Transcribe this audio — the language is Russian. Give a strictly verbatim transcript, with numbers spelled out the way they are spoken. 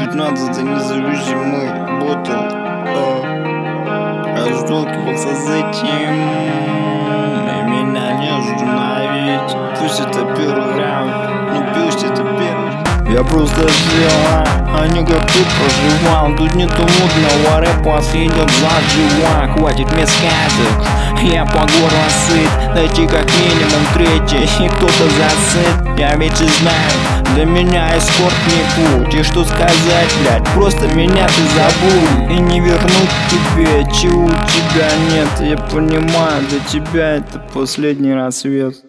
пятнадцатый независимый ботл. Расталкивался затем, и меня не остановить. Пусть это первый раунд, ну пусть это первый. Я просто жил, а не как ты проживал. Тут нету модного рэпа, съедет заживо. Хватит мне сказок, я по горло сыт. Дайте как минимум третий, и кто-то засыт. Я ведь и знаю, для меня эскорт не путь. И что сказать, блядь, просто меня ты забыл. И не вернуть тебе, чего у тебя нет. Я понимаю, для тебя это последний рассвет.